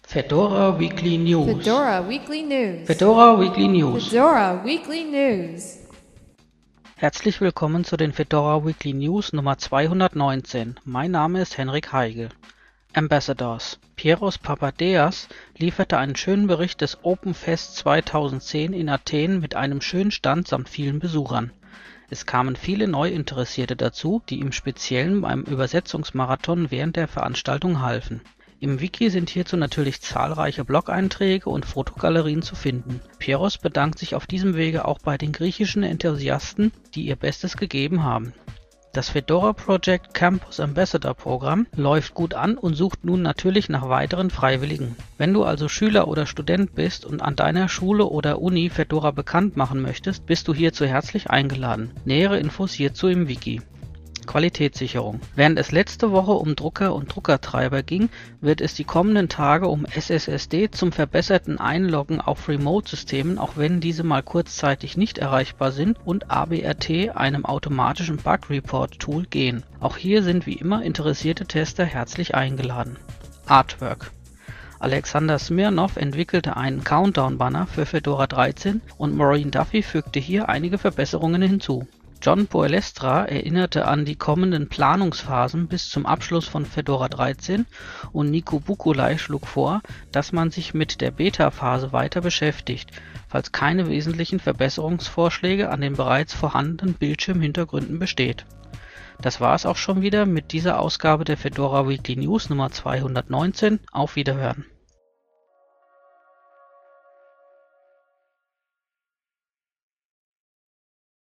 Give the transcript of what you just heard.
Fedora Weekly News. Fedora Weekly News. Fedora Weekly News. Fedora Weekly News. Herzlich willkommen zu den Fedora Weekly News Nummer 219. Mein Name ist Henrik Heigl. Ambassadors. Pieros Papadeas lieferte einen schönen Bericht des Open Fest 2010 in Athen mit einem schönen Stand samt vielen Besuchern. Es kamen viele Neuinteressierte dazu, die im Speziellen beim Übersetzungsmarathon während der Veranstaltung halfen. Im Wiki sind hierzu natürlich zahlreiche Blog-Einträge und Fotogalerien zu finden. Pieros bedankt sich auf diesem Wege auch bei den griechischen Enthusiasten, die ihr Bestes gegeben haben. Das Fedora Project Campus Ambassador Programm läuft gut an und sucht nun natürlich nach weiteren Freiwilligen. Wenn du also Schüler oder Student bist und an deiner Schule oder Uni Fedora bekannt machen möchtest, bist du hierzu herzlich eingeladen. Nähere Infos hierzu im Wiki. Qualitätssicherung. Während es letzte Woche um Drucker und Druckertreiber ging, wird es die kommenden Tage um SSSD zum verbesserten Einloggen auf Remote-Systemen, auch wenn diese mal kurzzeitig nicht erreichbar sind, und ABRT, einem automatischen Bug-Report-Tool, gehen. Auch hier sind wie immer interessierte Tester herzlich eingeladen. Artwork. Alexander Smirnov entwickelte einen Countdown-Banner für Fedora 13 und Maureen Duffy fügte hier einige Verbesserungen hinzu. John Poelestra erinnerte an die kommenden Planungsphasen bis zum Abschluss von Fedora 13 und Nico Bukulai schlug vor, dass man sich mit der Beta-Phase weiter beschäftigt, falls keine wesentlichen Verbesserungsvorschläge an den bereits vorhandenen Bildschirmhintergründen besteht. Das war es auch schon wieder mit dieser Ausgabe der Fedora Weekly News Nummer 219. Auf Wiederhören!